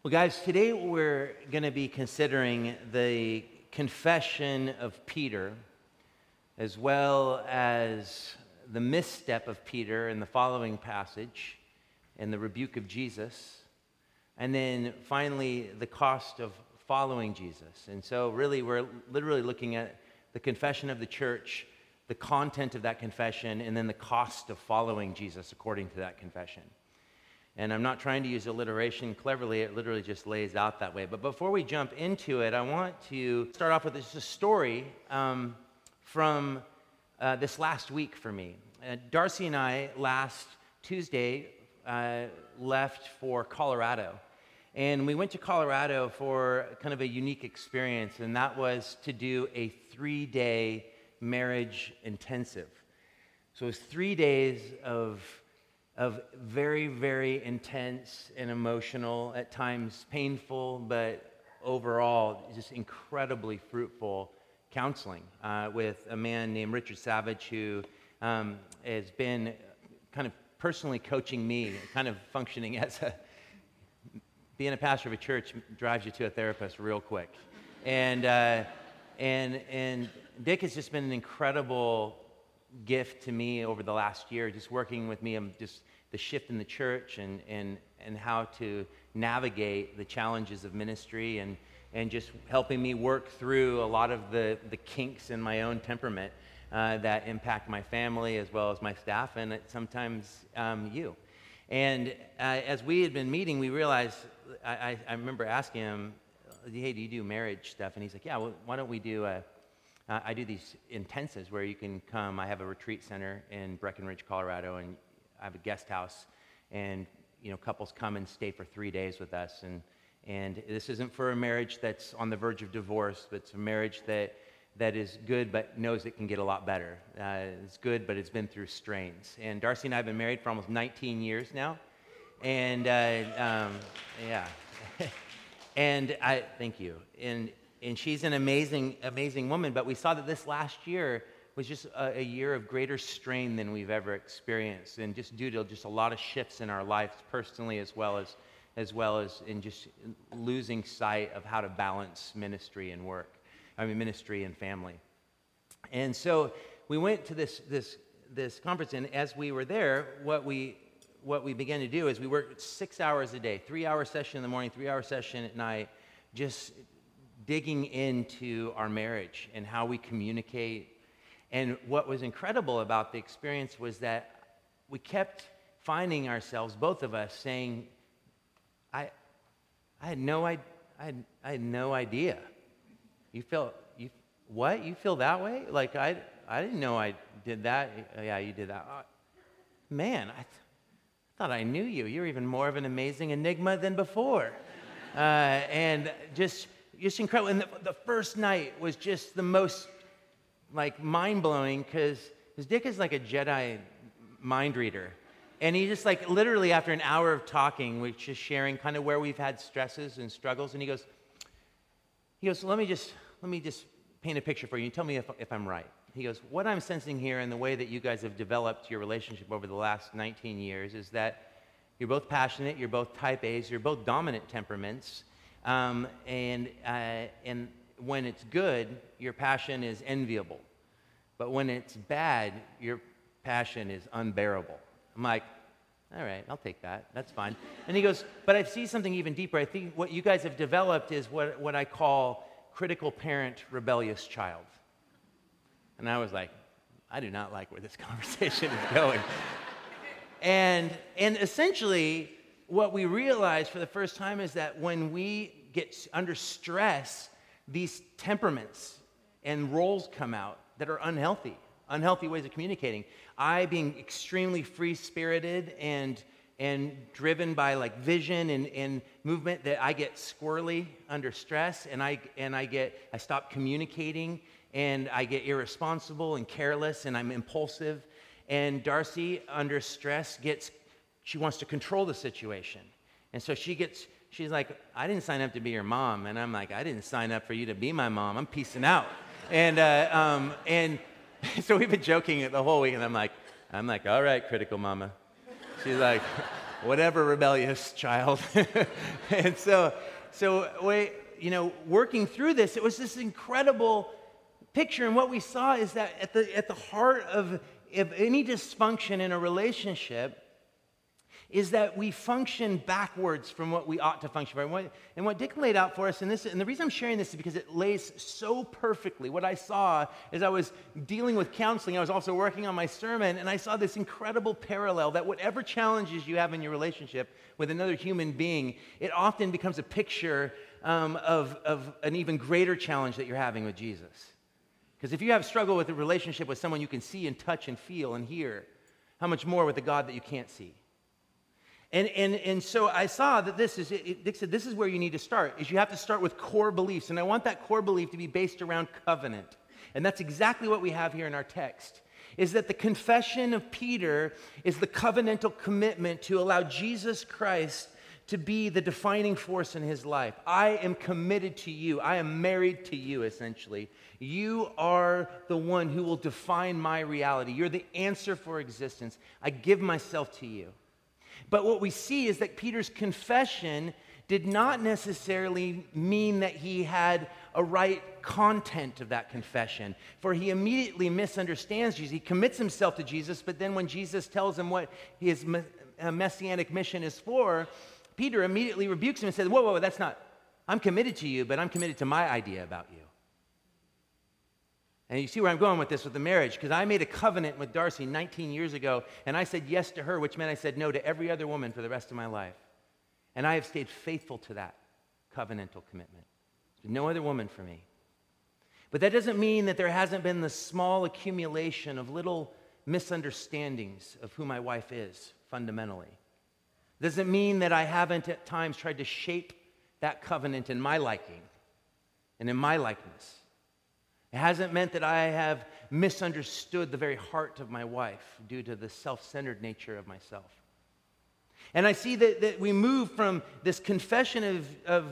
Well, guys, today we're going to be considering the confession of Peter, as well as the misstep of Peter in the following passage, and the rebuke of Jesus, and then finally the cost of following Jesus. And so really we're literally looking at the confession of the church, the content of that confession, and then the cost of following Jesus according to that confession. And I'm not trying to use alliteration cleverly, it literally just lays out that way. But before we jump into it, I want to start off with just a story from this last week for me. Darcy and I, last Tuesday, left for Colorado. And we went to Colorado for kind of a unique experience, and that was to do a 3-day marriage intensive. So it was 3 days of very, very intense and emotional, at times painful, but overall just incredibly fruitful counseling with a man named Richard Savage, who has been kind of personally coaching me, kind of functioning as being a pastor of a church drives you to a therapist real quick. And Dick has just been an incredible gift to me over the last year, just working with me, just the shift in the church and how to navigate the challenges of ministry and just helping me work through a lot of the kinks in my own temperament that impact my family as well as my staff and sometimes you. And as we had been meeting, we realized, I remember asking him, hey, do you do marriage stuff? And he's like, yeah, well, why don't we do I do these intensives where you can come. I have a retreat center in Breckenridge, Colorado, and I have a guest house, and couples come and stay for 3 days with us. And this isn't for a marriage that's on the verge of divorce, but it's a marriage that is good but knows it can get a lot better. It's good, but it's been through strains. And Darcy and I have been married for almost 19 years now, and yeah, and I thank you. And she's an amazing, amazing woman, but we saw that this last year was just a year of greater strain than we've ever experienced, and just due to just a lot of shifts in our lives personally as well as in just losing sight of how to balance ministry and work. Ministry and family. And so we went to this conference, and as we were there, what we began to do is we worked 6 hours a day, 3-hour session in the morning, 3-hour session at night, just digging into our marriage and how we communicate. And what was incredible about the experience was that we kept finding ourselves, both of us, saying, I had no idea. You feel that way? Like, I didn't know I did that. Yeah, you did that. Man, I thought I knew you. You're even more of an amazing enigma than before. And just incredible. And the first night was just the most, mind-blowing, because Dick is like a Jedi mind reader. And he just, literally after an hour of talking, we're just sharing kind of where we've had stresses and struggles, and he goes, let me just paint a picture for you. Tell me if I'm right. He goes, what I'm sensing here in the way that you guys have developed your relationship over the last 19 years is that you're both passionate, you're both type A's, you're both dominant temperaments, and when it's good, your passion is enviable. But when it's bad, your passion is unbearable. I'm like, all right, I'll take that. That's fine. And he goes, but I see something even deeper. I think what you guys have developed is what I call critical parent, rebellious child. And I was like, I do not like where this conversation is going. And essentially, what we realized for the first time is that when we get under stress, these temperaments and roles come out that are unhealthy ways of communicating. I, being extremely free-spirited and driven by vision and movement, that I get squirrely under stress, and I stop communicating, and I get irresponsible and careless, and I'm impulsive. And Darcy, under stress, she wants to control the situation, and so she's like, I didn't sign up to be your mom, and I'm like, I didn't sign up for you to be my mom. I'm peacing out, and so we've been joking the whole week, and I'm like, all right, critical mama. She's like, whatever, rebellious child. And so working through this, it was this incredible picture. And what we saw is that at the heart of any dysfunction in a relationship is that we function backwards from what we ought to function from. And what Dick laid out for us, and the reason I'm sharing this is because it lays so perfectly. What I saw as I was dealing with counseling, I was also working on my sermon, and I saw this incredible parallel that whatever challenges you have in your relationship with another human being, it often becomes a picture of an even greater challenge that you're having with Jesus. Because if you have struggle with a relationship with someone you can see and touch and feel and hear, how much more with the God that you can't see? And so I saw that Dick said, this is where you need to start, is you have to start with core beliefs. And I want that core belief to be based around covenant. And that's exactly what we have here in our text, is that the confession of Peter is the covenantal commitment to allow Jesus Christ to be the defining force in his life. I am committed to you. I am married to you, essentially. You are the one who will define my reality. You're the answer for existence. I give myself to you. But what we see is that Peter's confession did not necessarily mean that he had a right content of that confession, for he immediately misunderstands Jesus. He commits himself to Jesus, but then when Jesus tells him what his messianic mission is for, Peter immediately rebukes him and says, whoa, that's not, I'm committed to you, but I'm committed to my idea about you. And you see where I'm going with this with the marriage, because I made a covenant with Darcy 19 years ago, and I said yes to her, which meant I said no to every other woman for the rest of my life. And I have stayed faithful to that covenantal commitment. There's no other woman for me. But that doesn't mean that there hasn't been the small accumulation of little misunderstandings of who my wife is, fundamentally. It doesn't mean that I haven't at times tried to shape that covenant in my liking and in my likeness. It hasn't meant that I have misunderstood the very heart of my wife due to the self-centered nature of myself. And I see that we move from this confession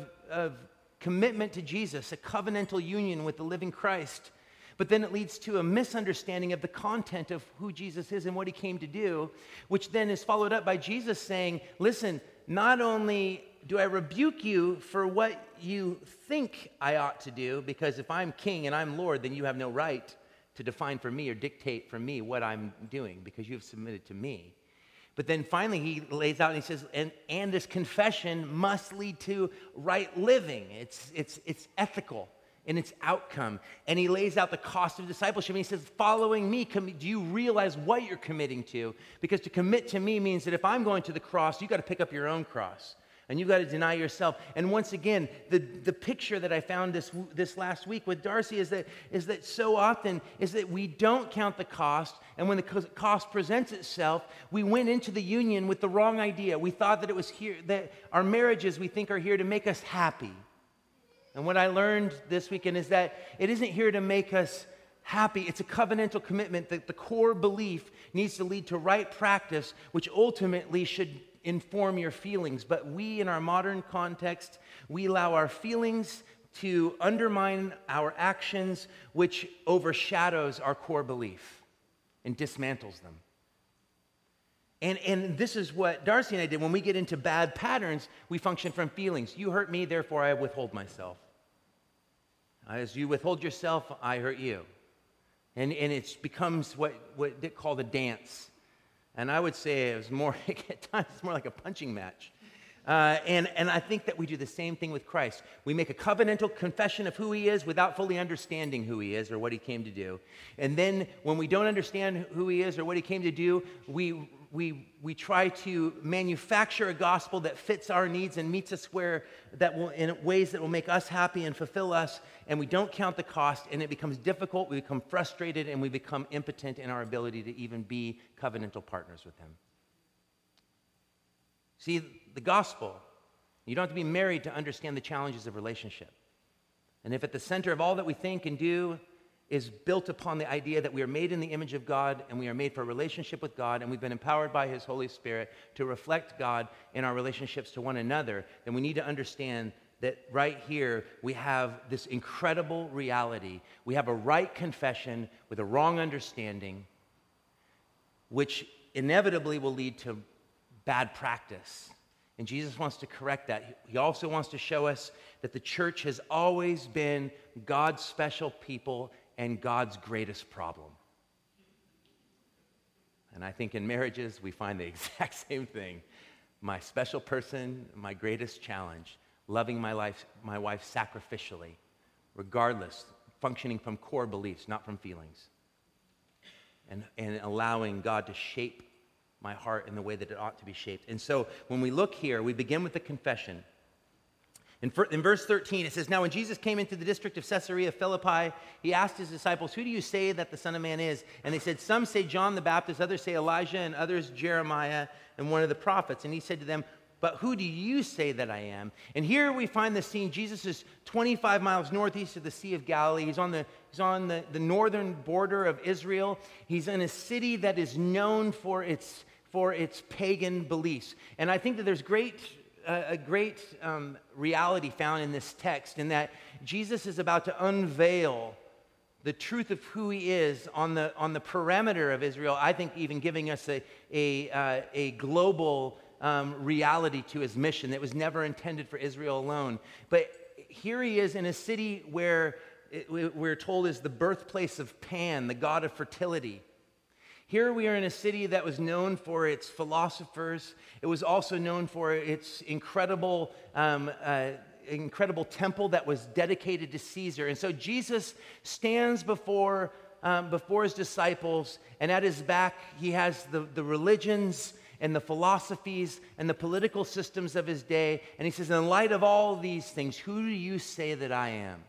of commitment to Jesus, a covenantal union with the living Christ, but then it leads to a misunderstanding of the content of who Jesus is and what he came to do, which then is followed up by Jesus saying, listen, not only do I rebuke you for what you think I ought to do, because if I'm king and I'm Lord, then you have no right to define for me or dictate for me what I'm doing, because you have submitted to me. But then finally he lays out and he says, and this confession must lead to right living. It's ethical in its outcome. And he lays out the cost of discipleship. And he says, following me, do you realize what you're committing to? Because to commit to me means that if I'm going to the cross, you've got to pick up your own cross. And you've got to deny yourself. And once again, the picture that I found this last week with Darcy is that so often is that we don't count the cost. And when the cost presents itself, we went into the union with the wrong idea. We thought that it was here, that our marriages we think are here to make us happy. And what I learned this weekend is that it isn't here to make us happy. It's a covenantal commitment that the core belief needs to lead to right practice, which ultimately should inform your feelings. But we, in our modern context, we allow our feelings to undermine our actions, which overshadows our core belief and dismantles them. And this is what Darcy and I did. When we get into bad patterns, we function from feelings. You hurt me, therefore I withhold myself. As you withhold yourself, I hurt you. And it becomes what Dick called a dance. And I would say it was more, at times, it's more like a punching match. And I think that we do the same thing with Christ. We make a covenantal confession of who he is without fully understanding who he is or what he came to do. And then when we don't understand who he is or what he came to do, we try to manufacture a gospel that fits our needs and meets us in ways that will make us happy and fulfill us, and we don't count the cost, and it becomes difficult, we become frustrated, and we become impotent in our ability to even be covenantal partners with him. See, the gospel, you don't have to be married to understand the challenges of relationship. And if at the center of all that we think and do is built upon the idea that we are made in the image of God and we are made for a relationship with God and we've been empowered by his Holy Spirit to reflect God in our relationships to one another, then we need to understand that right here we have this incredible reality. We have a right confession with a wrong understanding, which inevitably will lead to bad practice. And Jesus wants to correct that. He also wants to show us that the church has always been God's special people and God's greatest problem. And I think in marriages, we find the exact same thing. My special person, my greatest challenge, loving my wife sacrificially, regardless, functioning from core beliefs, not from feelings. And allowing God to shape my heart in the way that it ought to be shaped. And so when we look here, we begin with the confession. In verse 13, it says, "Now when Jesus came into the district of Caesarea Philippi, he asked his disciples, 'Who do you say that the Son of Man is?' And they said, 'Some say John the Baptist, others say Elijah, and others Jeremiah and one of the prophets.' And he said to them, 'But who do you say that I am?' And here we find the scene. Jesus is 25 miles northeast of the Sea of Galilee. He's on the northern border of Israel. He's in a city that is known for its pagan beliefs. And I think that there's a great reality found in this text, in that Jesus is about to unveil the truth of who he is on the perimeter of Israel. I think even giving us a global reality to his mission that was never intended for Israel alone. But here he is in a city where we're told is the birthplace of Pan, the god of fertility. Here we are in a city that was known for its philosophers. It was also known for its incredible temple that was dedicated to Caesar. And so Jesus stands before his disciples, and at his back he has the religions and the philosophies and the political systems of his day. And he says, in light of all these things, who do you say that I am?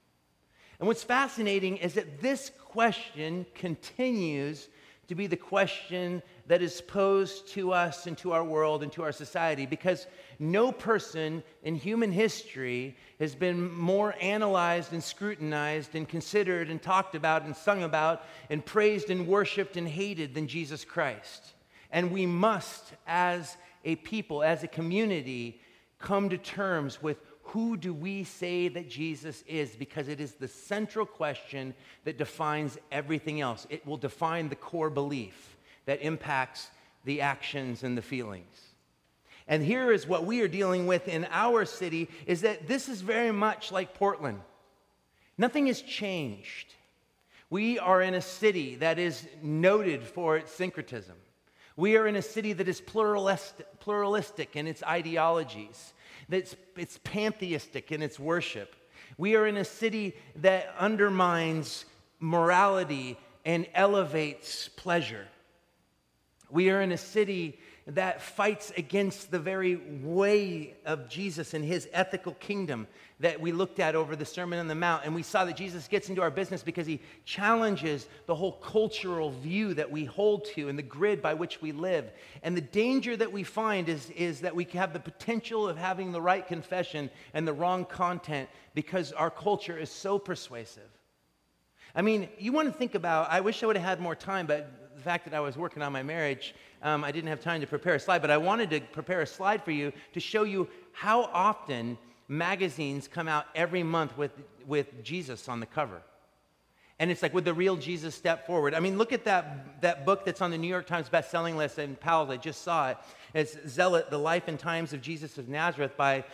And what's fascinating is that this question continues to be the question that is posed to us and to our world and to our society, because no person in human history has been more analyzed and scrutinized and considered and talked about and sung about and praised and worshiped and hated than Jesus Christ. And we must, as a people, as a community, come to terms with who do we say that Jesus is, because it is the central question that defines everything else. It will define the core belief that impacts the actions and the feelings. And here is what we are dealing with in our city, is that this is very much like Portland. Nothing has changed. We are in a city that is noted for its syncretism. We are in a city that is pluralistic in its ideologies, that it's pantheistic in its worship. We are in a city that undermines morality and elevates pleasure. We are in a city that fights against the very way of Jesus and his ethical kingdom that we looked at over the Sermon on the Mount. And we saw that Jesus gets into our business because he challenges the whole cultural view that we hold to and the grid by which we live. And the danger that we find is that we have the potential of having the right confession and the wrong content because our culture is so persuasive. I mean, you want to think about, I wish I would have had more time, but the fact that I was working on my marriage, I didn't have time to prepare a slide, but I wanted to prepare a slide for you to show you how often magazines come out every month with Jesus on the cover. And it's like, with the real Jesus step forward. I mean, look at that book that's on the New York Times bestselling list, and Powell, I just saw it. It's Zealot, The Life and Times of Jesus of Nazareth by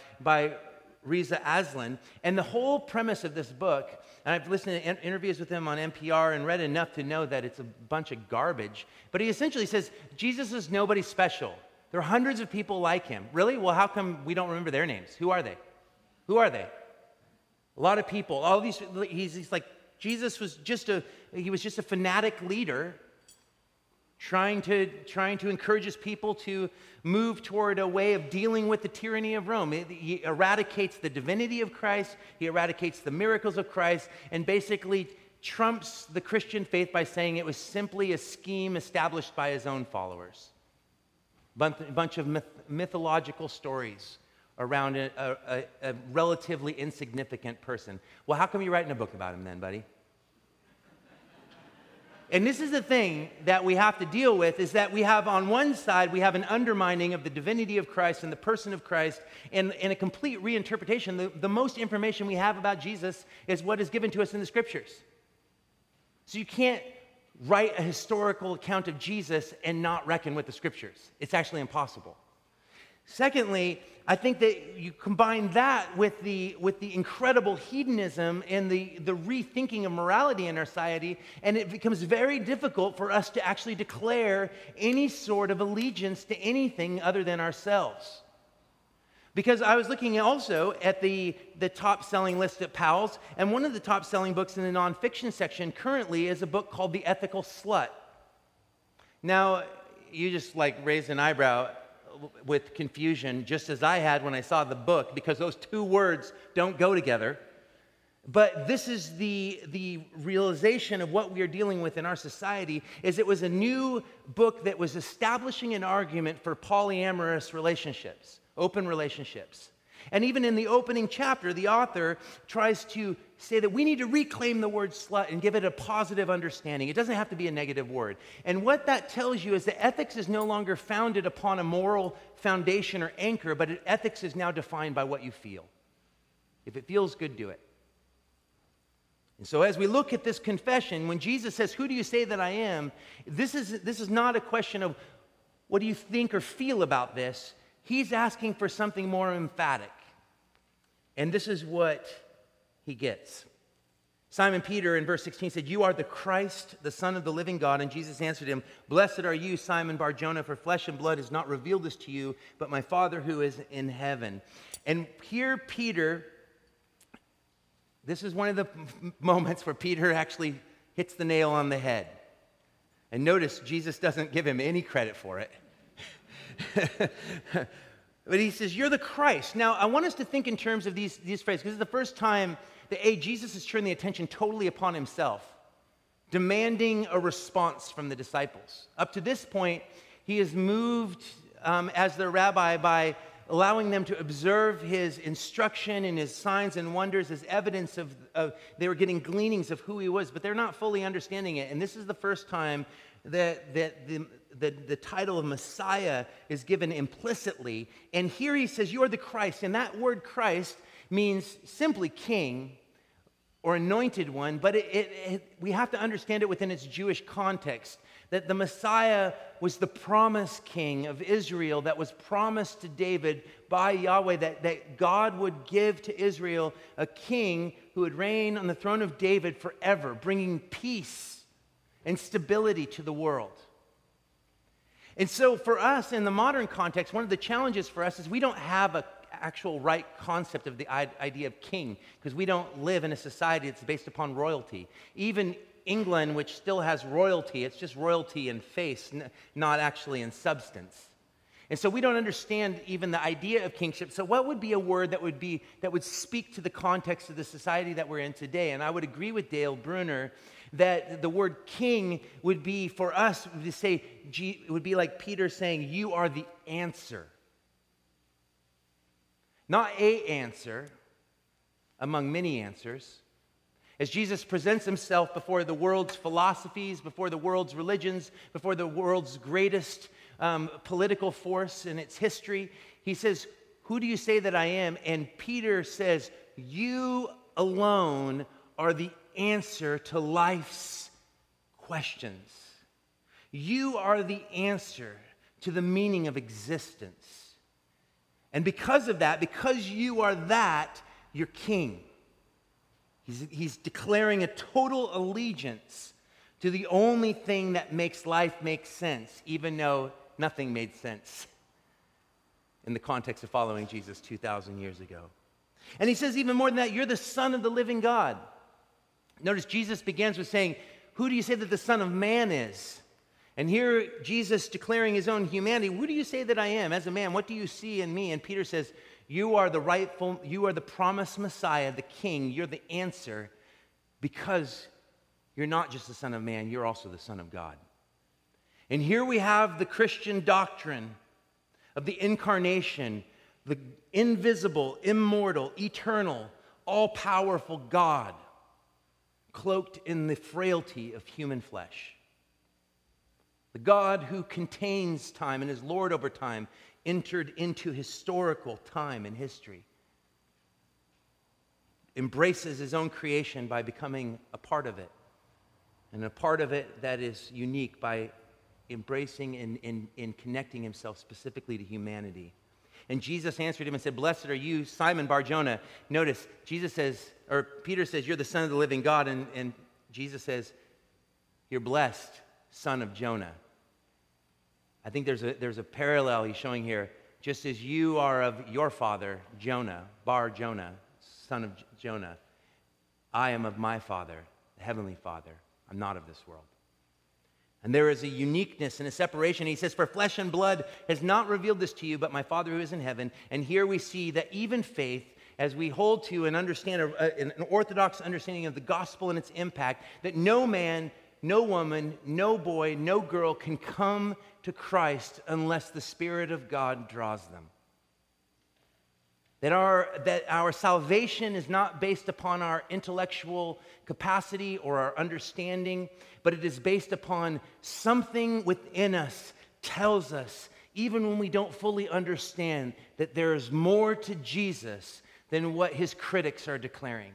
Reza Aslan. And the whole premise of this book, and I've listened to interviews with him on NPR and read enough to know that it's a bunch of garbage, but he essentially says, Jesus is nobody special. There are hundreds of people like him. Really? Well, how come we don't remember their names? Who are they? Who are they? A lot of people. All these. He's like, Jesus was just a fanatic leader trying to encourage his people to move toward a way of dealing with the tyranny of Rome. He eradicates the divinity of Christ, he eradicates the miracles of Christ, and basically trumps the Christian faith by saying it was simply a scheme established by his own followers. A bunch of mythological stories around a relatively insignificant person. Well, how come you're writing a book about him then, buddy? And this is the thing that we have to deal with, is that we have on one side, we have an undermining of the divinity of Christ and the person of Christ, and a complete reinterpretation. The most information we have about Jesus is what is given to us in the Scriptures. So you can't write a historical account of Jesus and not reckon with the scriptures. It's actually impossible. Secondly, I think that you combine that with the incredible hedonism and the rethinking of morality in our society, and it becomes very difficult for us to actually declare any sort of allegiance to anything other than ourselves. Because I was looking also at the top-selling list at Powell's, and one of the top-selling books in the nonfiction section currently is a book called The Ethical Slut. Now, you just raised an eyebrow with confusion, just as I had when I saw the book, because those two words don't go together. But this is the realization of what we are dealing with in our society, is it was a new book that was establishing an argument for polyamorous relationships, open relationships. And even in the opening chapter, the author tries to say that we need to reclaim the word slut and give it a positive understanding. It doesn't have to be a negative word. And what that tells you is that ethics is no longer founded upon a moral foundation or anchor, but ethics is now defined by what you feel. If it feels good, do it. And so as we look at this confession, when Jesus says, "Who do you say that I am?" This is not a question of what do you think or feel about this. He's asking for something more emphatic. And this is what he gets. Simon Peter in verse 16 said, "You are the Christ, the Son of the living God." And Jesus answered him, "Blessed are you, Simon Bar-Jonah, for flesh and blood has not revealed this to you, but my Father who is in heaven." And here Peter, this is one of the moments where Peter actually hits the nail on the head. And notice, Jesus doesn't give him any credit for it. But he says, "You're the Christ." Now, I want us to think in terms of these phrases, because this is the first time that Jesus has turned the attention totally upon himself, demanding a response from the disciples. Up to this point, he has moved as their rabbi by allowing them to observe his instruction and his signs and wonders as evidence of they were getting gleanings of who he was, but they're not fully understanding it. And this is the first time that the title of Messiah is given implicitly. And here he says, "You are the Christ." And that word Christ means simply king or anointed one, but we have to understand it within its Jewish context, that the Messiah was the promised king of Israel that was promised to David by Yahweh, that God would give to Israel a king who would reign on the throne of David forever, bringing peace and stability to the world. And so for us, in the modern context, one of the challenges for us is we don't have an actual right concept of the idea of king, because we don't live in a society that's based upon royalty. Even England, which still has royalty, it's just royalty in face, not actually in substance. And so we don't understand even the idea of kingship. So what would be a word that would speak to the context of the society that we're in today? And I would agree with Dale Bruner that the word king would be, for us, to say, it would be like Peter saying, "You are the answer." Not a answer among many answers. As Jesus presents himself before the world's philosophies, before the world's religions, before the world's greatest political force in its history, he says, "Who do you say that I am?" And Peter says, "You alone are the answer to life's questions. You are the answer to the meaning of existence. And because of that, because you are that, you're king." He's declaring a total allegiance to the only thing that makes life make sense, even though nothing made sense in the context of following Jesus 2,000 years ago. And he says even more than that, "You're the Son of the living God." Notice Jesus begins with saying, "Who do you say that the Son of Man is?" And here Jesus declaring his own humanity, "Who do you say that I am? As a man, what do you see in me?" And Peter says, you are the promised Messiah, the King. You're the answer, because you're not just the Son of Man, you're also the Son of God. And here we have the Christian doctrine of the incarnation, the invisible, immortal, eternal, all-powerful God, cloaked in the frailty of human flesh. The God who contains time and is Lord over time entered into historical time and history, embraces his own creation by becoming a part of it, And a part of it that is unique by embracing and connecting himself specifically to humanity. And Jesus answered him and said, "Blessed are you, Simon Bar-Jonah." Notice, Peter says, "You're the Son of the living God." And Jesus says, "You're blessed, son of Jonah." I think there's a parallel he's showing here. Just as you are of your father, Jonah, Bar-Jonah, son of Jonah, I am of my Father, the Heavenly Father. I'm not of this world. And there is a uniqueness and a separation. He says, "For flesh and blood has not revealed this to you, but my Father who is in heaven." And here we see that even faith, as we hold to and understand an orthodox understanding of the gospel and its impact, that no man, no woman, no boy, no girl can come to Christ unless the Spirit of God draws them. That our salvation is not based upon our intellectual capacity or our understanding, but it is based upon something within us tells us, even when we don't fully understand, that there is more to Jesus than what his critics are declaring.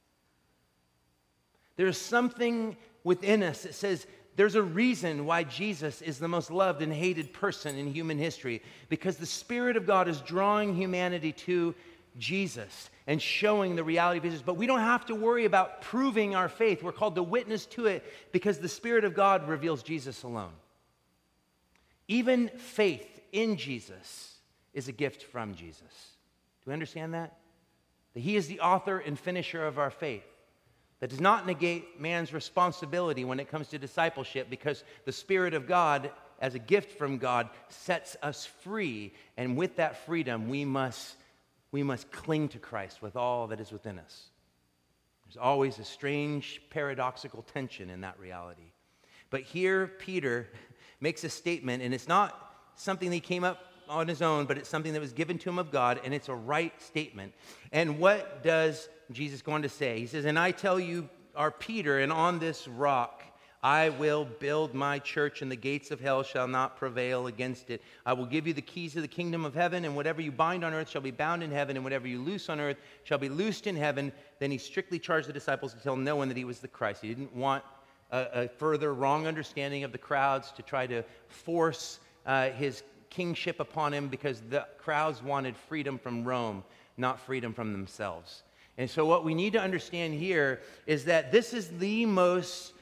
There's something within us that says there's a reason why Jesus is the most loved and hated person in human history, because the Spirit of God is drawing humanity to Jesus and showing the reality of Jesus. But we don't have to worry about proving our faith. We're called to witness to it because the Spirit of God reveals Jesus alone. Even faith in Jesus is a gift from Jesus. Do we understand that? That he is the author and finisher of our faith. That does not negate man's responsibility when it comes to discipleship, because the Spirit of God, as a gift from God, sets us free. And with that freedom, we must cling to Christ with all that is within us. There's always a strange paradoxical tension in that reality. But here, Peter makes a statement, and it's not something that he came up on his own, but it's something that was given to him of God, and it's a right statement. And what does Jesus go on to say? He says, "And I tell you are Peter, and on this rock I will build my church, and the gates of hell shall not prevail against it. I will give you the keys of the kingdom of heaven, and whatever you bind on earth shall be bound in heaven, and whatever you loose on earth shall be loosed in heaven." Then he strictly charged the disciples to tell no one that he was the Christ. He didn't want a further wrong understanding of the crowds to try to force his kingship upon him, because the crowds wanted freedom from Rome, not freedom from themselves. And so what we need to understand here is that this is the most,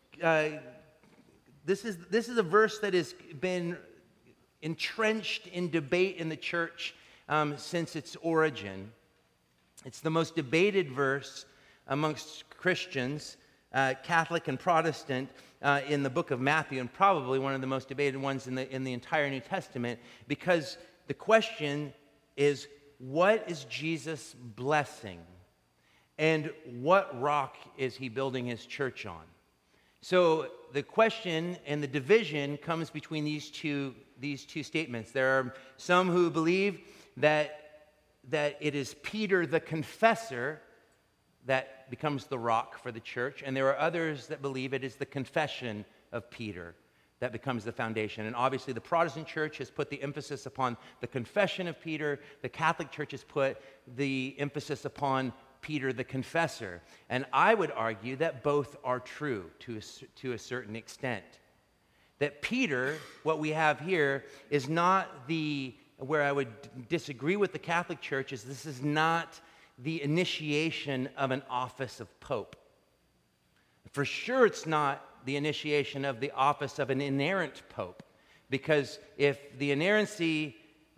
this is a verse that has been entrenched in debate in the church since its origin. It's the most debated verse amongst Christians, Catholic and Protestant, in the book of Matthew, and probably one of the most debated ones in the entire New Testament, because the question is, what is Jesus blessing? And what rock is he building his church on? So the question and the division comes between these two statements. There are some who believe that it is Peter the confessor that becomes the rock for the church, and there are others that believe it is the confession of Peter that becomes the foundation. And obviously the Protestant church has put the emphasis upon the confession of Peter. The Catholic church has put the emphasis upon Peter the confessor. And I would argue that both are true to a certain extent. That Peter, what we have here, is not where I would disagree with the Catholic Church, is this is not the initiation of an office of pope. For sure, it's not the initiation of the office of an inerrant pope, because if the inerrancy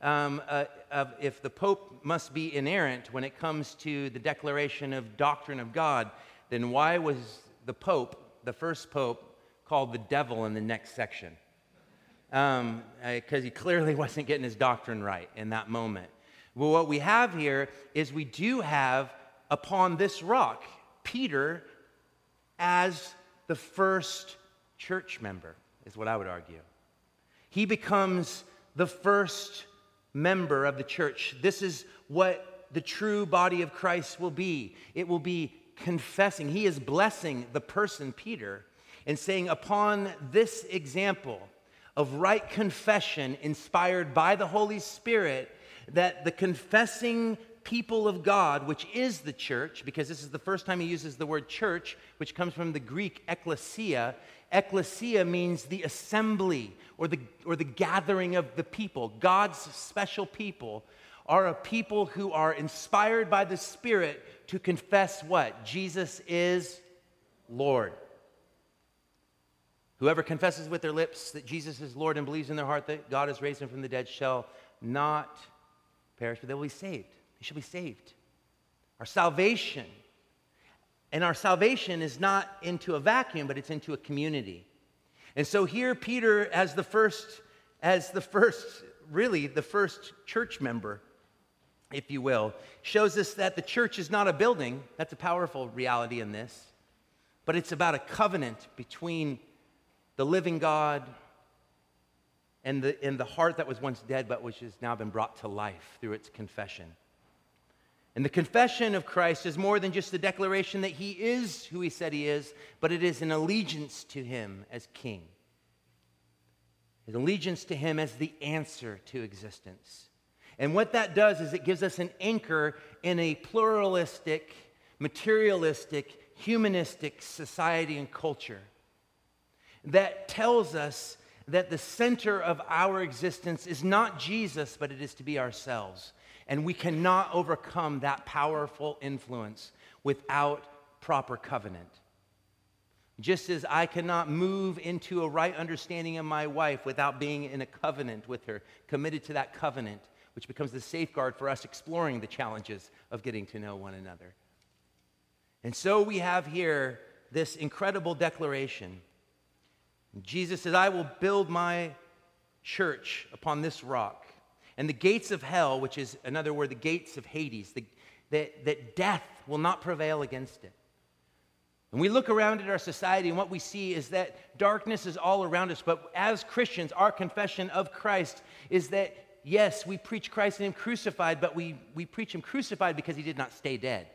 if the pope must be inerrant when it comes to the declaration of doctrine of God, then why was the pope, the first pope, called the devil in the next section? Because he clearly wasn't getting his doctrine right in that moment. Well, what we have here is we do have upon this rock Peter as the first church member, is what I would argue. He becomes the first member of the church. This is what the true body of Christ will be. It will be confessing. He is blessing the person Peter and saying, upon this example of right confession inspired by the Holy Spirit, that the confessing people of God, which is the church, because this is the first time he uses the word church, which comes from the Greek ekklesia. Ekklesia means the assembly or the gathering of the people. God's special people are a people who are inspired by the Spirit to confess what? Jesus is Lord. Whoever confesses with their lips that Jesus is Lord and believes in their heart that God has raised him from the dead shall not perish, but they will be saved. They shall be saved. Our salvation is not into a vacuum, but it's into a community. And so here Peter, as the first church member, if you will, shows us that the church is not a building. That's a powerful reality in this. But it's about a covenant between the living God and the heart that was once dead, but which has now been brought to life through its confession. And the confession of Christ is more than just the declaration that he is who he said he is, but it is an allegiance to him as king. An allegiance to him as the answer to existence. And what that does is it gives us an anchor in a pluralistic, materialistic, humanistic society and culture that tells us that the center of our existence is not Jesus, but it is to be ourselves. And we cannot overcome that powerful influence without proper covenant. Just as I cannot move into a right understanding of my wife without being in a covenant with her, committed to that covenant, which becomes the safeguard for us exploring the challenges of getting to know one another. And so we have here this incredible declaration. Jesus says, I will build my church upon this rock. And the gates of hell, which is another word, the gates of Hades, that death will not prevail against it. And we look around at our society and what we see is that darkness is all around us. But as Christians, our confession of Christ is that, yes, we preach Christ and him crucified, but we preach him crucified because he did not stay dead.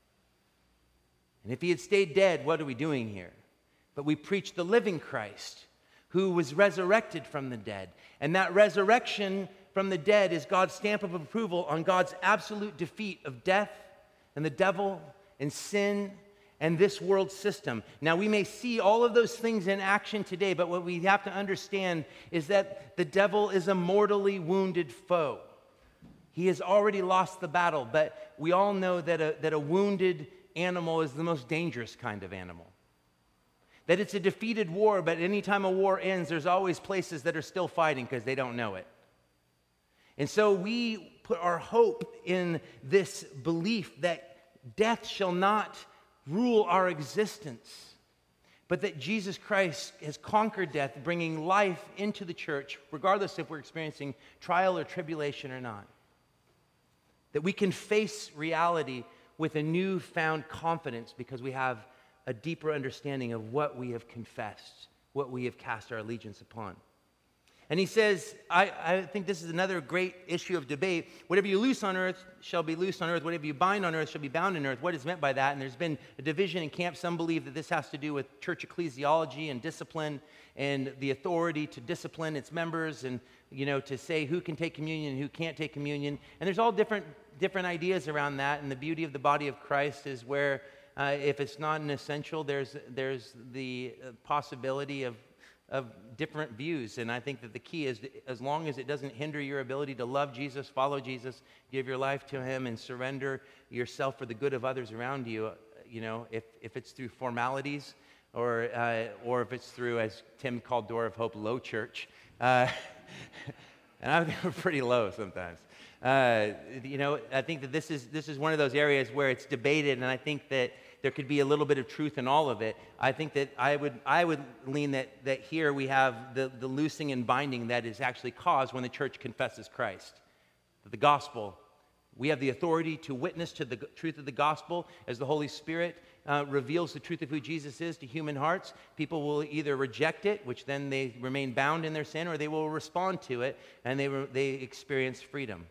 And if he had stayed dead, what are we doing here? But we preach the living Christ who was resurrected from the dead. And that resurrection from the dead is God's stamp of approval on God's absolute defeat of death and the devil and sin and this world system. Now, we may see all of those things in action today, but what we have to understand is that the devil is a mortally wounded foe. He has already lost the battle, but we all know that a wounded animal is the most dangerous kind of animal. That it's a defeated war, but anytime a war ends, there's always places that are still fighting because they don't know it. And so we put our hope in this belief that death shall not rule our existence, but that Jesus Christ has conquered death, bringing life into the church, regardless if we're experiencing trial or tribulation or not. That we can face reality with a newfound confidence because we have a deeper understanding of what we have confessed, what we have cast our allegiance upon. And he says, I think this is another great issue of debate. Whatever you loose on earth shall be loosed on earth. Whatever you bind on earth shall be bound on earth. What is meant by that? And there's been a division in camp. Some believe that this has to do with church ecclesiology and discipline and the authority to discipline its members and, to say who can take communion and who can't take communion. And there's all different ideas around that. And the beauty of the body of Christ is where if it's not an essential, there's the possibility of different views. And I think that the key is, as long as it doesn't hinder your ability to love Jesus, follow Jesus, give your life to him, and surrender yourself for the good of others around you, if it's through formalities or if it's through, as Tim called Door of Hope, low church. And I think we're pretty low sometimes. I think that this is one of those areas where it's debated, and I think that there could be a little bit of truth in all of it. I think that I would lean that here we have the loosing and binding that is actually caused when the church confesses Christ. The gospel, we have the authority to witness to the truth of the gospel as the Holy Spirit reveals the truth of who Jesus is to human hearts. People will either reject it, which then they remain bound in their sin, or they will respond to it and they experience freedom.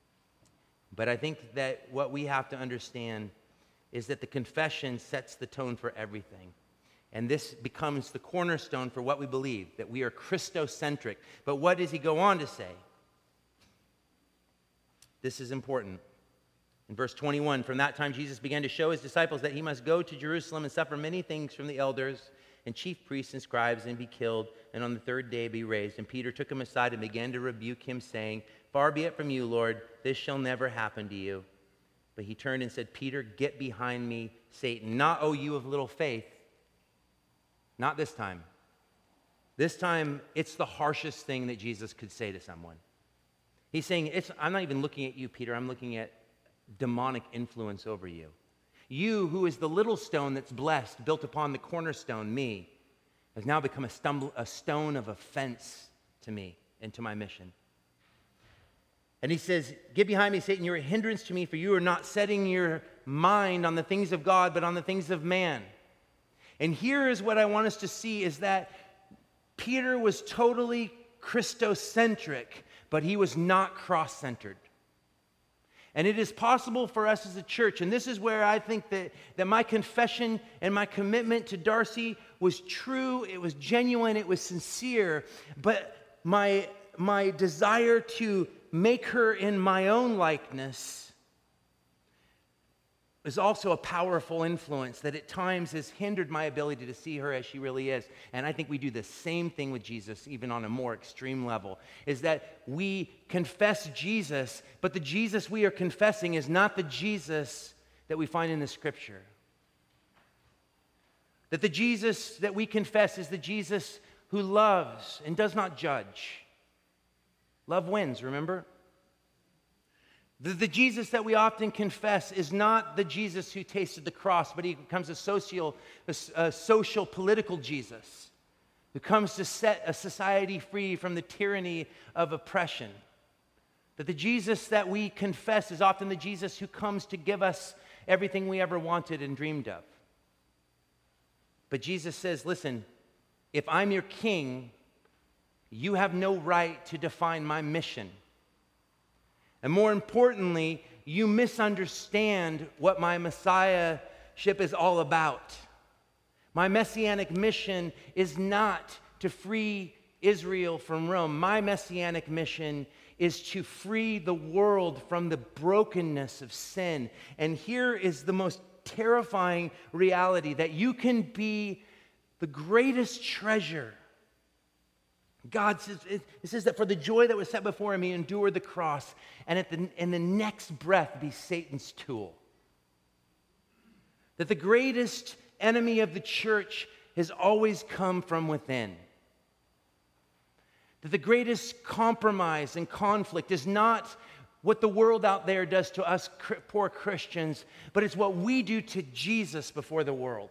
But I think that what we have to understand is that the confession sets the tone for everything. And this becomes the cornerstone for what we believe, that we are Christocentric. But what does he go on to say? This is important. In verse 21, from that time Jesus began to show his disciples that he must go to Jerusalem and suffer many things from the elders and chief priests and scribes and be killed, and on the third day be raised. And Peter took him aside and began to rebuke him, saying, Far be it from you, Lord, this shall never happen to you. But he turned and said, Peter, get behind me, Satan. Not, O you of little faith. Not this time. This time, it's the harshest thing that Jesus could say to someone. He's saying, I'm not even looking at you, Peter. I'm looking at demonic influence over you. You, who is the little stone that's blessed, built upon the cornerstone, me, has now become a stone of offense to me and to my mission. And he says, get behind me, Satan. You're a hindrance to me, for you are not setting your mind on the things of God, but on the things of man. And here is what I want us to see is that Peter was totally Christocentric, but he was not cross-centered. And it is possible for us as a church, and this is where I think that my confession and my commitment to Darcy was true, it was genuine, it was sincere, but my desire to make her in my own likeness is also a powerful influence that at times has hindered my ability to see her as she really is. And I think we do the same thing with Jesus, even on a more extreme level, is that we confess Jesus, but the Jesus we are confessing is not the Jesus that we find in the Scripture. That the Jesus that we confess is the Jesus who loves and does not judge. Love wins, remember? The Jesus that we often confess is not the Jesus who tasted the cross, but he becomes a social, political Jesus who comes to set a society free from the tyranny of oppression. That the Jesus that we confess is often the Jesus who comes to give us everything we ever wanted and dreamed of. But Jesus says, listen, if I'm your king, you have no right to define my mission. And more importantly, you misunderstand what my messiahship is all about. My messianic mission is not to free Israel from Rome. My messianic mission is to free the world from the brokenness of sin. And here is the most terrifying reality, that you can be the greatest treasure. God says, it says that for the joy that was set before him, he endured the cross, and in the next breath be Satan's tool. That the greatest enemy of the church has always come from within. That the greatest compromise and conflict is not what the world out there does to us poor Christians, but it's what we do to Jesus before the world.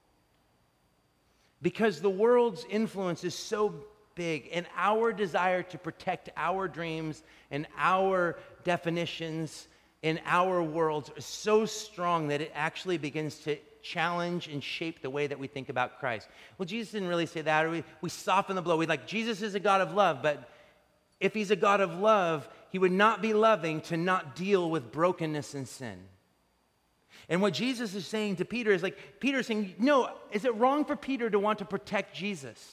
Because the world's influence is so big, and our desire to protect our dreams and our definitions in our worlds is so strong that it actually begins to challenge and shape the way that we think about Christ. Well, Jesus didn't really say that. We soften the blow. We like, Jesus is a God of love, but if he's a God of love, he would not be loving to not deal with brokenness and sin. And what Jesus is saying to Peter is like, Peter's saying, no, is it wrong for Peter to want to protect Jesus?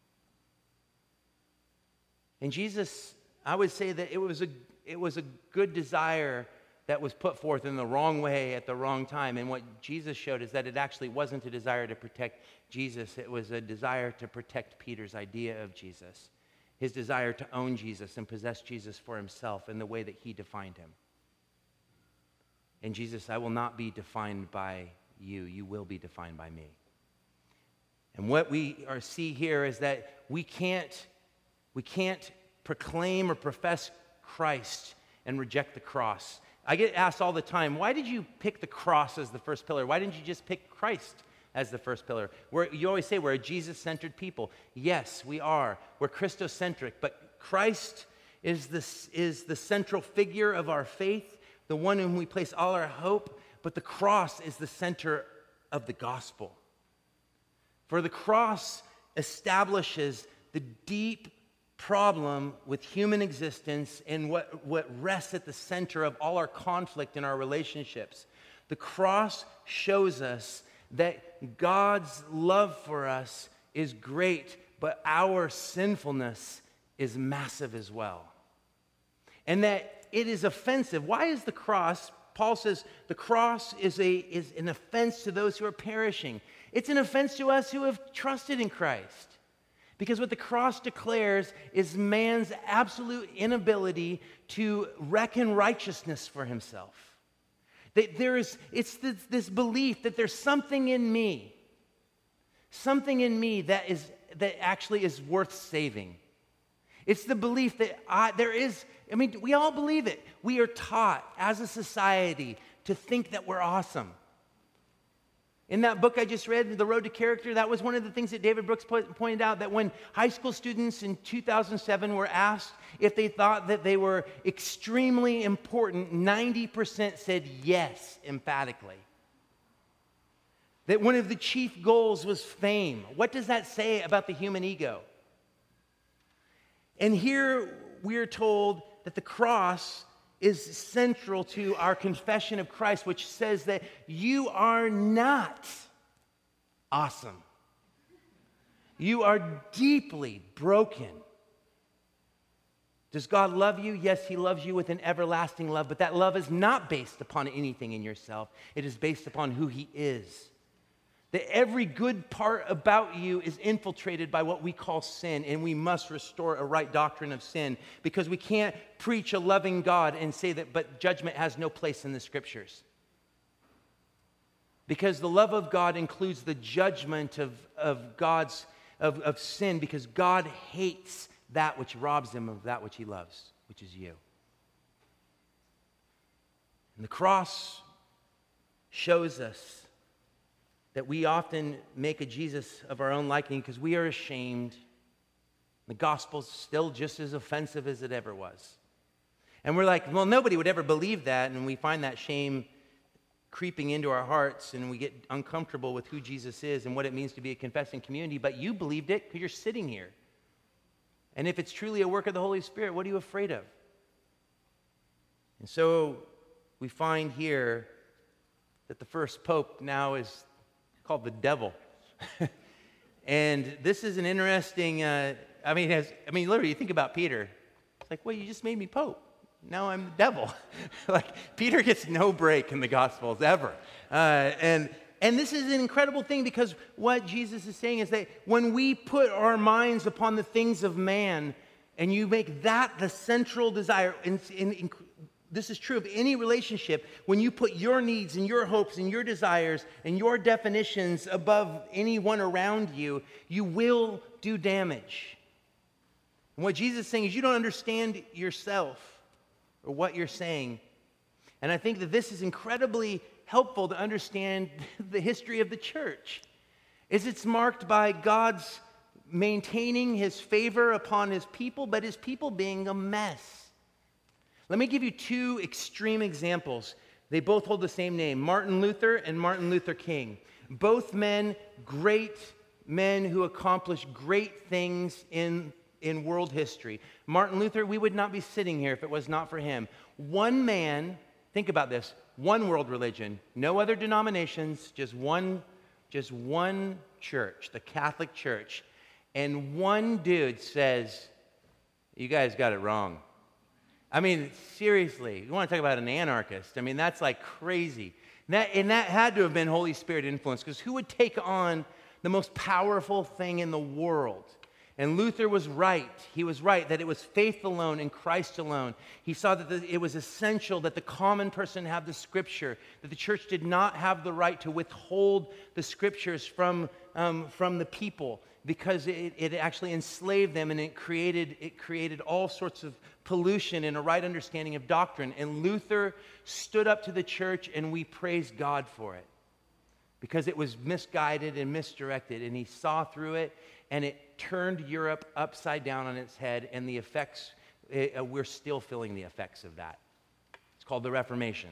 And Jesus, I would say that it was a good desire that was put forth in the wrong way at the wrong time. And what Jesus showed is that it actually wasn't a desire to protect Jesus. It was a desire to protect Peter's idea of Jesus, his desire to own Jesus and possess Jesus for himself in the way that he defined him. And Jesus, I will not be defined by you. You will be defined by me. And what we see here is that we can't proclaim or profess Christ and reject the cross. I get asked all the time, why did you pick the cross as the first pillar? Why didn't you just pick Christ as the first pillar? You always say we're a Jesus-centered people. Yes, we are. We're Christocentric, but Christ is the central figure of our faith, the one in whom we place all our hope, but the cross is the center of the gospel. For the cross establishes the deep problem with human existence and what rests at the center of all our conflict in our relationships. The cross shows us that God's love for us is great, but our sinfulness is massive as well. And that it is offensive. Why is the cross, Paul says the cross is an offense to those who are perishing. It's an offense to us who have trusted in Christ. Because what the cross declares is man's absolute inability to reckon righteousness for himself. That it's this belief that there's something in me that actually is worth saving. It's the belief that we all believe it. We are taught as a society to think that we're awesome. In that book I just read, The Road to Character, that was one of the things that David Brooks pointed out, that when high school students in 2007 were asked if they thought that they were extremely important, 90% said yes, emphatically. That one of the chief goals was fame. What does that say about the human ego? And here we're told that the cross is central to our confession of Christ, which says that you are not awesome. You are deeply broken. Does God love you? Yes, He loves you with an everlasting love, but that love is not based upon anything in yourself. It is based upon who He is. That every good part about you is infiltrated by what we call sin, and we must restore a right doctrine of sin, because we can't preach a loving God and say that, but judgment has no place in the Scriptures. Because the love of God includes the judgment of sin, because God hates that which robs Him of that which He loves, which is you. And the cross shows us that we often make a Jesus of our own liking because we are ashamed. The gospel's still just as offensive as it ever was. And we're like, well, nobody would ever believe that, and we find that shame creeping into our hearts, and we get uncomfortable with who Jesus is and what it means to be a confessing community, but you believed it because you're sitting here. And if it's truly a work of the Holy Spirit, what are you afraid of? And so we find here that the first pope now is called the devil. And this is an interesting, literally, you think about Peter. It's like, well, you just made me pope. Now I'm the devil. Like, Peter gets no break in the Gospels ever. And this is an incredible thing, because what Jesus is saying is that when we put our minds upon the things of man, and you make that the central desire, this is true of any relationship. When you put your needs and your hopes and your desires and your definitions above anyone around you, you will do damage. And what Jesus is saying is you don't understand yourself or what you're saying. And I think that this is incredibly helpful to understand the history of the church. It's marked by God's maintaining His favor upon His people, but His people being a mess. Let me give you two extreme examples. They both hold the same name, Martin Luther and Martin Luther King. Both men, great men who accomplished great things in world history. Martin Luther, we would not be sitting here if it was not for him. One man, think about this, one world religion, no other denominations, just one church, the Catholic Church. And one dude says, you guys got it wrong. I mean, seriously, you want to talk about an anarchist? I mean, that's like crazy. And that had to have been Holy Spirit influence, because who would take on the most powerful thing in the world? And Luther was right. He was right that it was faith alone in Christ alone. He saw that it was essential that the common person have the Scripture, that the church did not have the right to withhold the Scriptures from the people, because it actually enslaved them, and it created all sorts of pollution and a right understanding of doctrine. And Luther stood up to the church, and we praise God for it, because it was misguided and misdirected, and he saw through it, and it turned Europe upside down on its head, and the effects, we're still feeling the effects of that. It's called the Reformation.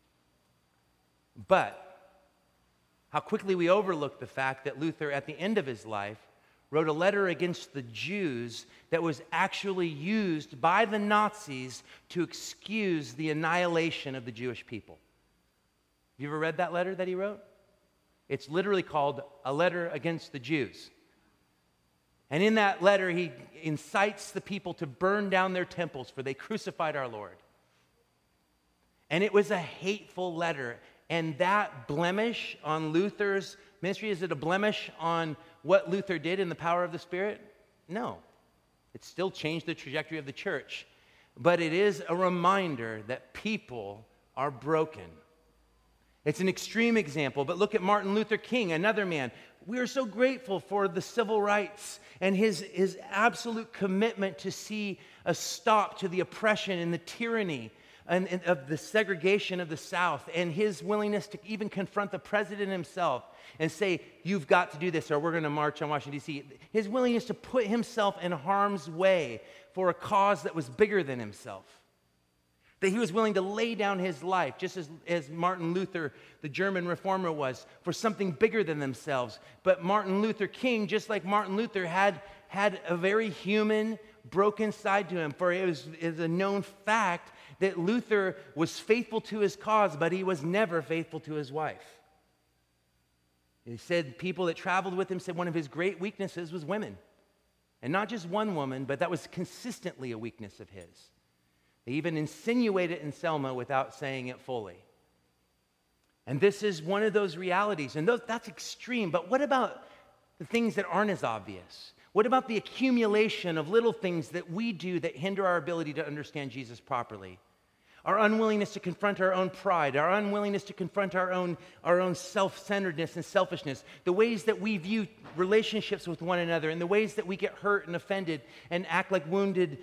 But how quickly we overlook the fact that Luther, at the end of his life, wrote a letter against the Jews that was actually used by the Nazis to excuse the annihilation of the Jewish people. Have you ever read that letter that he wrote? It's literally called A Letter Against the Jews. And in that letter, he incites the people to burn down their temples, for they crucified our Lord. And it was a hateful letter. And that blemish on Luther's ministry, is it a blemish on what Luther did in the power of the Spirit? No. It still changed the trajectory of the church. But it is a reminder that people are broken. It's an extreme example, but look at Martin Luther King, another man. We are so grateful for the civil rights and his absolute commitment to see a stop to the oppression and the tyranny and of the segregation of the South, and his willingness to even confront the president himself and say, you've got to do this or we're going to march on Washington, D.C. His willingness to put himself in harm's way for a cause that was bigger than himself. That he was willing to lay down his life, just as Martin Luther, the German reformer, was, for something bigger than themselves. But Martin Luther King, just like Martin Luther, had a very human, broken side to him. For it is a known fact that Luther was faithful to his cause, but he was never faithful to his wife. He said people that traveled with him said one of his great weaknesses was women. And not just one woman, but that was consistently a weakness of his. They even insinuate it in Selma without saying it fully. And this is one of those realities. And that's extreme. But what about the things that aren't as obvious? What about the accumulation of little things that we do that hinder our ability to understand Jesus properly? Our unwillingness to confront our own pride, our unwillingness to confront our own self-centeredness and selfishness, the ways that we view relationships with one another, and the ways that we get hurt and offended and act like wounded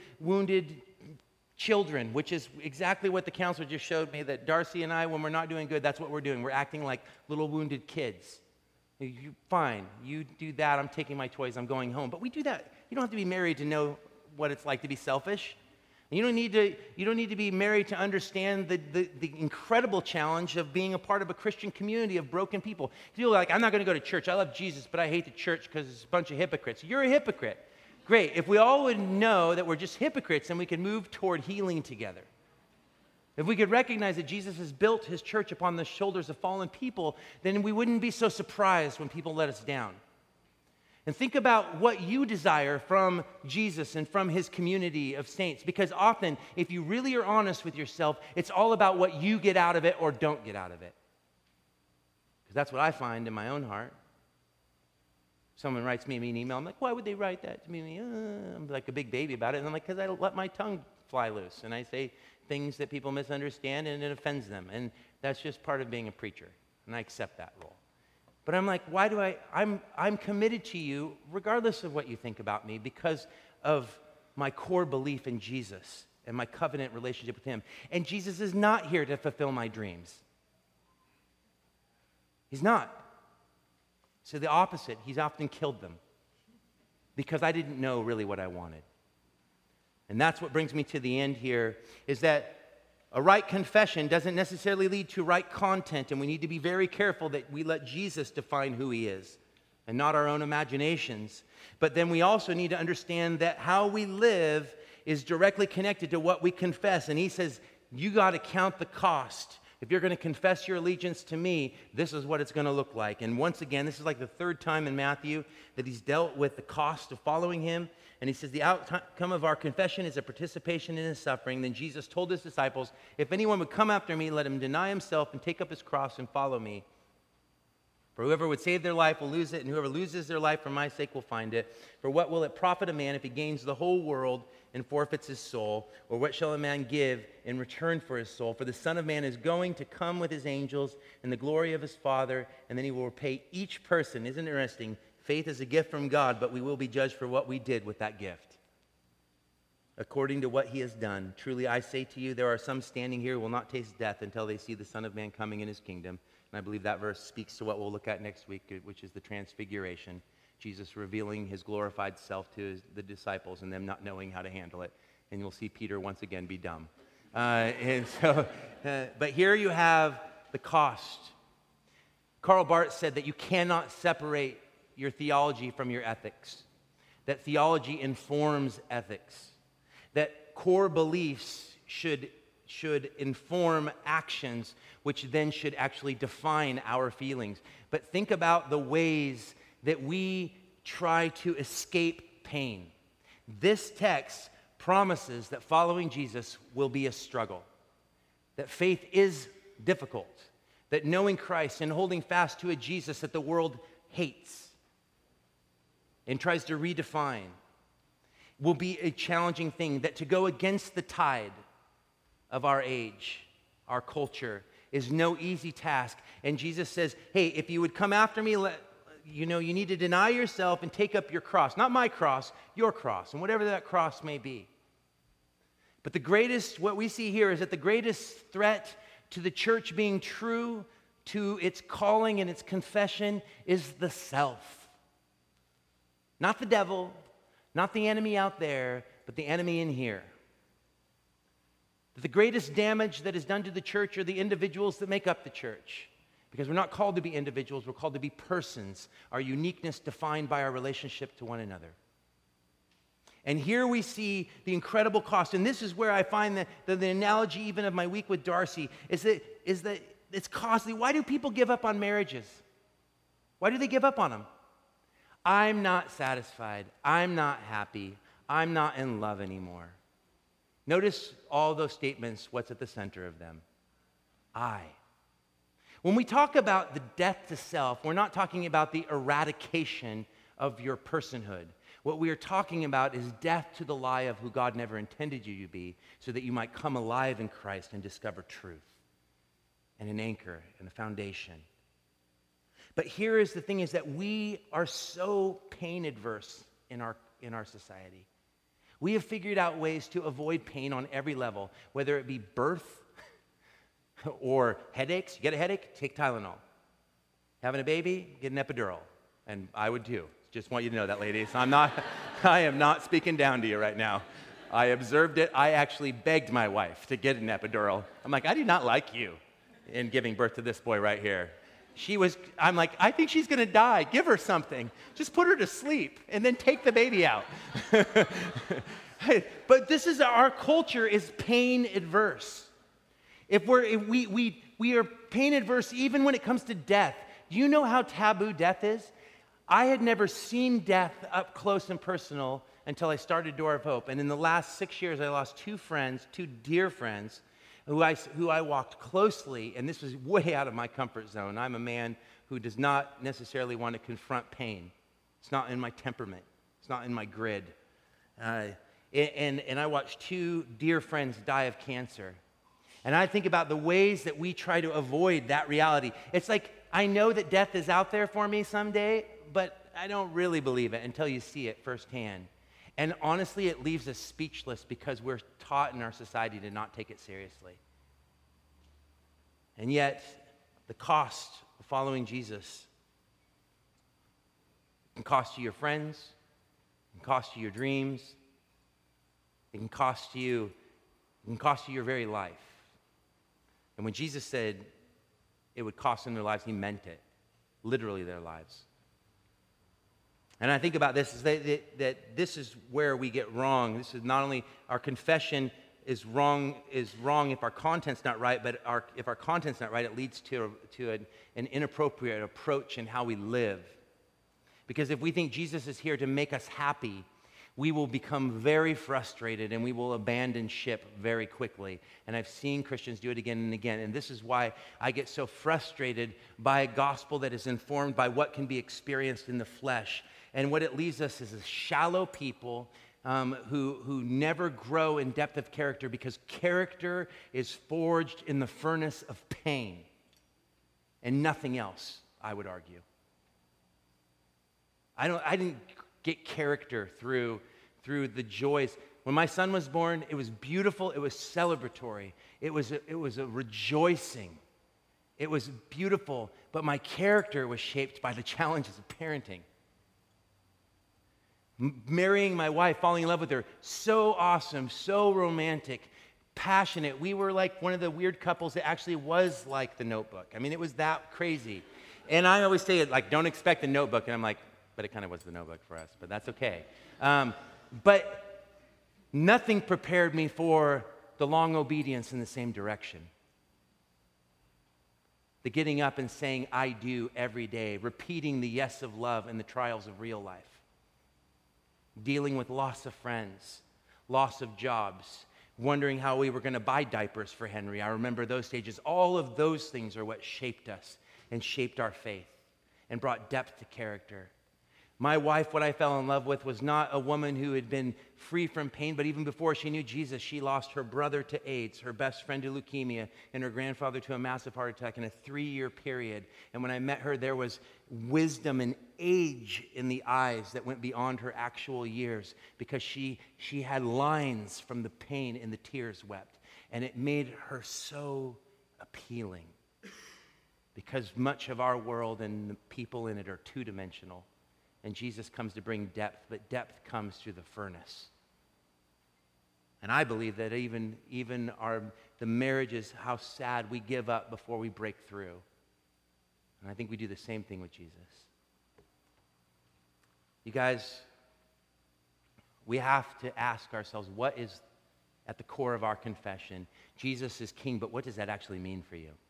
children, which is exactly what the counselor just showed me, that Darcy and I, when we're not doing good, that's what we're doing. We're acting like little wounded kids. Fine, you do that, I'm taking my toys, I'm going home. But we do that. You don't have to be married to know what it's like to be selfish. You don't need to be married to understand the incredible challenge of being a part of a Christian community of broken people. People are like, I'm not going to go to church. I love Jesus, but I hate the church because it's a bunch of hypocrites. You're a hypocrite. Great. If we all would know that we're just hypocrites, then we could move toward healing together. If we could recognize that Jesus has built his church upon the shoulders of fallen people, then we wouldn't be so surprised when people let us down. And think about what you desire from Jesus and from his community of saints. Because often, if you really are honest with yourself, it's all about what you get out of it or don't get out of it. Because that's what I find in my own heart. Someone writes me an email. I'm like, why would they write that to me? I'm like a big baby about it. And I'm like, because I don't let my tongue fly loose. And I say things that people misunderstand and it offends them. And that's just part of being a preacher. And I accept that role. But I'm like, I'm committed to you regardless of what you think about me because of my core belief in Jesus and my covenant relationship with him. And Jesus is not here to fulfill my dreams. He's not. So the opposite, he's often killed them because I didn't know really what I wanted. And that's what brings me to the end here, is that a right confession doesn't necessarily lead to right content, and we need to be very careful that we let Jesus define who he is and not our own imaginations. But then we also need to understand that how we live is directly connected to what we confess. And he says, you got to count the cost. If you're going to confess your allegiance to me, this is what it's going to look like. And once again, this is like the third time in Matthew that he's dealt with the cost of following him. And he says the outcome of our confession is a participation in his suffering. Then Jesus told his disciples, if anyone would come after me, let him deny himself and take up his cross and follow me. For whoever would save their life will lose it, and whoever loses their life for my sake will find it. For what will it profit a man if he gains the whole world and forfeits his soul? Or what shall a man give in return for his soul? For the Son of Man is going to come with his angels in the glory of his Father, and then he will repay each person. Isn't it interesting? Faith is a gift from God, but we will be judged for what we did with that gift, according to what he has done. Truly I say to you, there are some standing here who will not taste death until they see the Son of Man coming in his kingdom. And I believe that verse speaks to what we'll look at next week, which is the transfiguration. Jesus revealing his glorified self to the disciples and them not knowing how to handle it. And you'll see Peter once again be dumb. But here you have the cost. Karl Barth said that you cannot separate your theology from your ethics. That theology informs ethics. That core beliefs should inform actions, which then should actually define our feelings. But think about the ways that we try to escape pain. This text promises that following Jesus will be a struggle. that faith is difficult, that knowing Christ and holding fast to a Jesus that the world hates and tries to redefine will be a challenging thing, that to go against the tide of our age, our culture, is no easy task. And Jesus says, hey, if you would come after me, you need to deny yourself and take up your cross. Not my cross, your cross, and whatever that cross may be. But what we see here is that the greatest threat to the church being true to its calling and its confession is the self. Not the devil, not the enemy out there, but the enemy in here. The greatest damage that is done to the church are the individuals that make up the church. Because we're not called to be individuals, we're called to be persons, our uniqueness defined by our relationship to one another. And here we see the incredible cost, and this is where I find the analogy even of my week with Darcy, is that it's costly. Why do people give up on marriages? Why do they give up on them? I'm not satisfied. I'm not happy. I'm not in love anymore. Notice all those statements, what's at the center of them? I. When we talk about the death to self, we're not talking about the eradication of your personhood. What we are talking about is death to the lie of who God never intended you to be, so that you might come alive in Christ and discover truth and an anchor and a foundation. But here is the thing, is that we are so pain adverse in our society. We have figured out ways to avoid pain on every level, whether it be birth or headaches. You get a headache, take Tylenol. Having a baby, get an epidural. And I would too. Just want you to know that, ladies. I am not speaking down to you right now. I observed it. I actually begged my wife to get an epidural. I'm like, I do not like you in giving birth to this boy right here. I'm like, I think she's going to die. Give her something. Just put her to sleep and then take the baby out. But this is, our culture is pain adverse. We are pain adverse even when it comes to death. Do you know how taboo death is? I had never seen death up close and personal until I started Door of Hope. And in the last 6 years, I lost two dear friends, who I walked closely, and this was way out of my comfort zone. I'm a man who does not necessarily want to confront pain. It's not in my temperament. It's not in my grid. And I watched two dear friends die of cancer. And I think about the ways that we try to avoid that reality. It's like, I know that death is out there for me someday, but I don't really believe it until you see it firsthand. And honestly, it leaves us speechless because we're taught in our society to not take it seriously. And yet, the cost of following Jesus can cost you your friends, it can cost you your dreams, it can cost you your very life. And when Jesus said it would cost them their lives, he meant it, literally their lives. And I think about this, is that this is where we get wrong. This is not only our confession is wrong if our content's not right, but if our content's not right, it leads to an inappropriate approach in how we live. Because if we think Jesus is here to make us happy, we will become very frustrated and we will abandon ship very quickly. And I've seen Christians do it again and again. And this is why I get so frustrated by a gospel that is informed by what can be experienced in the flesh. And what it leaves us is a shallow people who never grow in depth of character, because character is forged in the furnace of pain and nothing else, I would argue. I didn't get character through the joys. When my son was born, it was beautiful, it was celebratory, it was a rejoicing. It was beautiful, but my character was shaped by the challenges of parenting. Marrying my wife, falling in love with her, so awesome, so romantic, passionate. We were like one of the weird couples that actually was like The Notebook. I mean, it was that crazy. And I always say, like, don't expect The Notebook. And I'm like, but it kind of was The Notebook for us, but that's okay. But nothing prepared me for the long obedience in the same direction. The getting up and saying, I do every day, repeating the yes of love in the trials of real life. Dealing with loss of friends, loss of jobs, wondering how we were going to buy diapers for Henry. I remember those stages. All of those things are what shaped us and shaped our faith and brought depth to character. My wife, what I fell in love with, was not a woman who had been free from pain, but even before she knew Jesus, she lost her brother to AIDS, her best friend to leukemia, and her grandfather to a massive heart attack in a 3-year period. And when I met her, there was wisdom and age in the eyes that went beyond her actual years, because she had lines from the pain and the tears wept. And it made her so appealing, because much of our world and the people in it are two-dimensional. And Jesus comes to bring depth, but depth comes through the furnace. And I believe that even the marriages, how sad we give up before we break through. And I think we do the same thing with Jesus. You guys, we have to ask ourselves, what is at the core of our confession? Jesus is King, but what does that actually mean for you?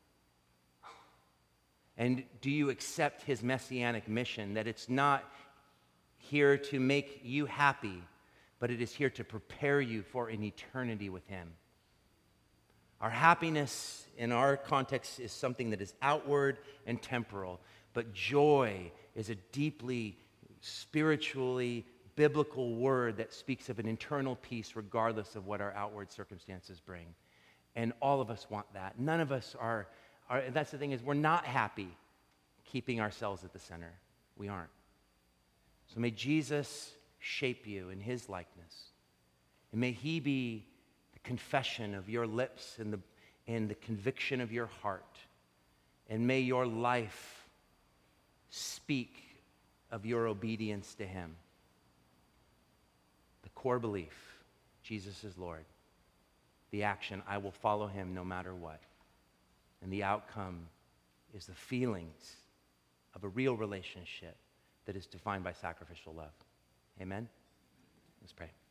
And do you accept his messianic mission, that it's not here to make you happy, but it is here to prepare you for an eternity with him? Our happiness in our context is something that is outward and temporal, but joy is a deeply spiritually biblical word that speaks of an internal peace regardless of what our outward circumstances bring. And all of us want that. None of us are that's the thing, is we're not happy keeping ourselves at the center. We aren't. So may Jesus shape you in his likeness. And may he be the confession of your lips and the conviction of your heart. And may your life speak of your obedience to him. The core belief, Jesus is Lord. The action, I will follow him no matter what. And the outcome is the feelings of a real relationship that is defined by sacrificial love. Amen? Let's pray.